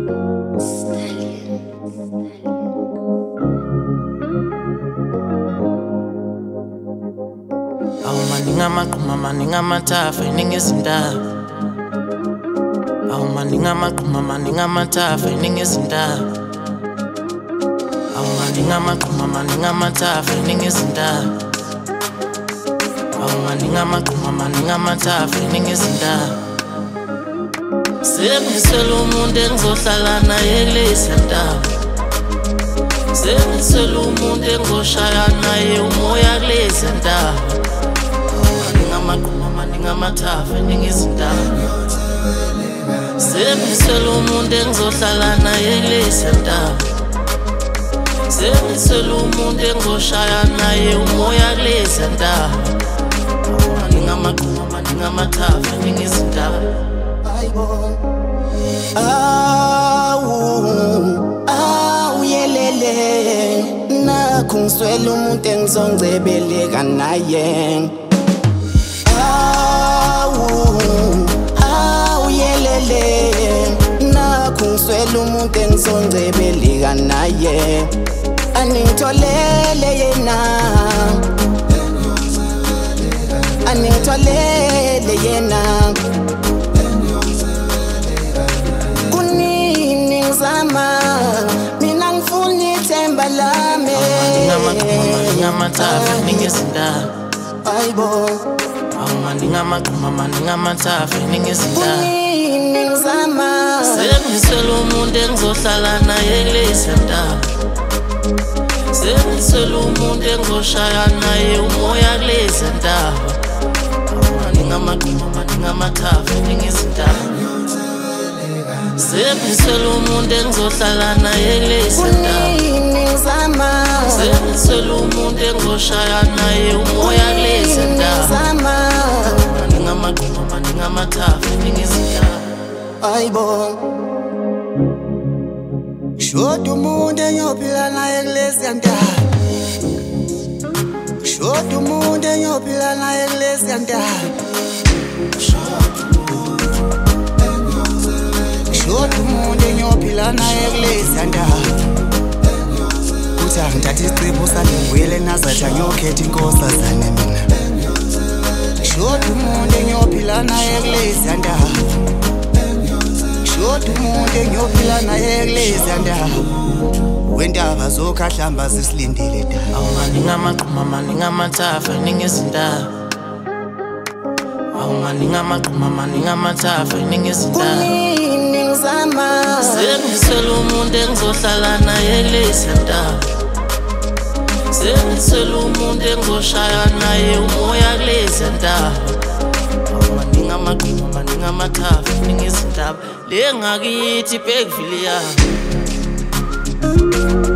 Maninga matafa ningezinda. Awu maninga matafa ningezinda. Awu maninga matafa ningezinda. Awu maninga matafa ningezinda. Sengisela umuntu engizohlala naye kulezi ndawo. Sengisela umuntu engizoshaya naye umoya kulezi ndawo. Maninga matafa ningezinda. Sengisela umuntu engizohlala naye kulezi ndawo. Sengisela umuntu engizoshaya naye umoya kulezi ndawo. Maninga matafa ningezinda. Awu yelele nakho ngiswela umuntu engizongcebeleka naye. Awu yelele nakho ngiswela umuntu engizongcebeleka naye. Aningitholele yena, aningitholele yena. Kunini ngizama mina ngifuna ithemba lami. Maninga matafa ningezinda. Ayibo maninga matafa ningezinda. Kunini ngizama sengisela umuntu engizohlala naye kulezi ndawo. Sengisela umuntu engizoshaya naye umoya kulezi ndawo. Maninga matafa ningezinda. Sengisela umuntu engizohlala naye kulezi ndawo. Sengisela umuntu engizoshaya naye umoya kulezi ndawo. Maninga matafa ningezinda. Ayibo shoda umuntu engiyophila naye kulezi ndawo. Shoda umuntu engiyophila naye kulezi ndawo. Shoda umuntu engiyophila naye kulezi ndawo. Uthi angithatha isicipho sami ngibuyele eNazaretha ngiyokhetha inkosazane mina. Shoda umuntu engiyophila naye kulezi ndawo. Shoda umuntu engiyophila naye kulezi ndawo. Wendaba zokhahlamba zisilindile da. Awu maninga matafa ningezinda. Awu maninga matafa ningezinda. Kunini ngizama sengisela umuntu engizohlala naye kulezi ndawo. Sengisela umuntu engizoshaya naye umoya kulezi ndawo. Maninga matafa ningezinda. Le ngakithi Bergville ya.